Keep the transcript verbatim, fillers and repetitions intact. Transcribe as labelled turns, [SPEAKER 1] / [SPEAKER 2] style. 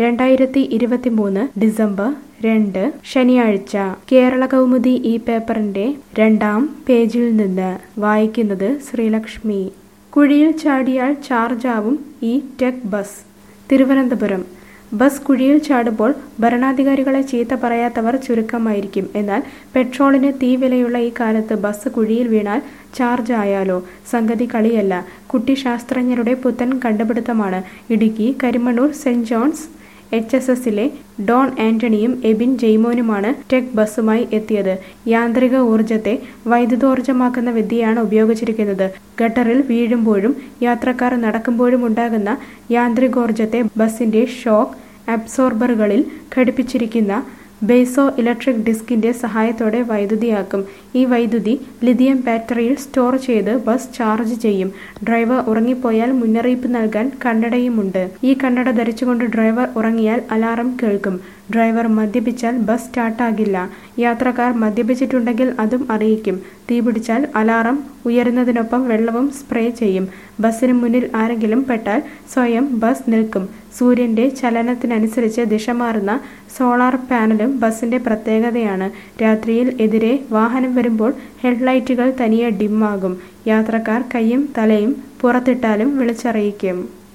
[SPEAKER 1] രണ്ടായിരത്തി ഇരുപത്തിമൂന്ന് ഡിസംബർ രണ്ട് ശനിയാഴ്ച കേരള കൗമുദി ഈ പേപ്പറിന്റെ രണ്ടാം പേജിൽ നിന്ന് വായിക്കുന്നത് ശ്രീലക്ഷ്മി. കുഴിയിൽ ചാടിയാൽ ചാർജാവും ഈ ടെക് ബസ്. തിരുവനന്തപുരം. ബസ് കുഴിയിൽ ചാടുമ്പോൾ ഭരണാധികാരികളെ ചീത്ത പറയാത്തവർ ചുരുക്കമായിരിക്കും. എന്നാൽ പെട്രോളിന് തീ വിലയുള്ള ഈ കാലത്ത് ബസ് കുഴിയിൽ വീണാൽ ചാർജ് ആയാലോ? സംഗതി കളിയല്ല. കുട്ടി ശാസ്ത്രജ്ഞരുടെ പുത്തൻ കണ്ടുപിടുത്തമാണ്. Idukki Karimannoor saint John's H S എസിലെ ഡോൺ ആന്റണിയും എബിൻ ജെയ്മോനുമാണ് ടെക് ബസ്സുമായി എത്തിയത്. യാന്ത്രിക ഊർജത്തെ വൈദ്യുതോർജ്ജമാക്കുന്ന വിദ്യയാണ് ഉപയോഗിച്ചിരിക്കുന്നത്. ഗട്ടറിൽ വീഴുമ്പോഴും യാത്രക്കാർ നടക്കുമ്പോഴും ഉണ്ടാകുന്ന യാന്ത്രികോർജത്തെ ബസിന്റെ ഷോക്ക് അബ്സോർബറുകളിൽ ഘടിപ്പിച്ചിരിക്കുന്ന ബേസോ ഇലക്ട്രിക് ഡിസ്കിന്റെ സഹായത്തോടെ വൈദ്യുതിയാക്കും. ഈ വൈദ്യുതി ലിഥിയം ബാറ്ററിയിൽ സ്റ്റോർ ചെയ്ത് ബസ് ചാർജ് ചെയ്യും. ഡ്രൈവർ ഉറങ്ങിപ്പോയാൽ മുന്നറിയിപ്പ് നൽകാൻ കണ്ണടയുമുണ്ട്. ഈ കണ്ണട ധരിച്ചുകൊണ്ട് ഡ്രൈവർ ഉറങ്ങിയാൽ അലാറം കേൾക്കും. ഡ്രൈവർ മദ്യപിച്ചാൽ ബസ് സ്റ്റാർട്ടാകില്ല. യാത്രക്കാർ മദ്യപിച്ചിട്ടുണ്ടെങ്കിൽ അതും അറിയിക്കും. തീപിടിച്ചാൽ അലാറം ഉയരുന്നതിനൊപ്പം വെള്ളവും സ്പ്രേ ചെയ്യും. ബസ്സിന് മുന്നിൽ ആരെങ്കിലും പെട്ടാൽ സ്വയം ബസ് നിൽക്കും. സൂര്യന്റെ ചലനത്തിനനുസരിച്ച് ദിശ മാറുന്ന സോളാർ പാനലും ബസിന്റെ പ്രത്യേകതയാണ്. രാത്രിയിൽ എതിരെ വാഹനം വരുമ്പോൾ ഹെഡ്ലൈറ്റുകൾ തനിയെ ഡിമ്മാകും. യാത്രക്കാർ കൈയും തലയും പുറത്തിട്ടാലും വിളിച്ചറിയിക്കും.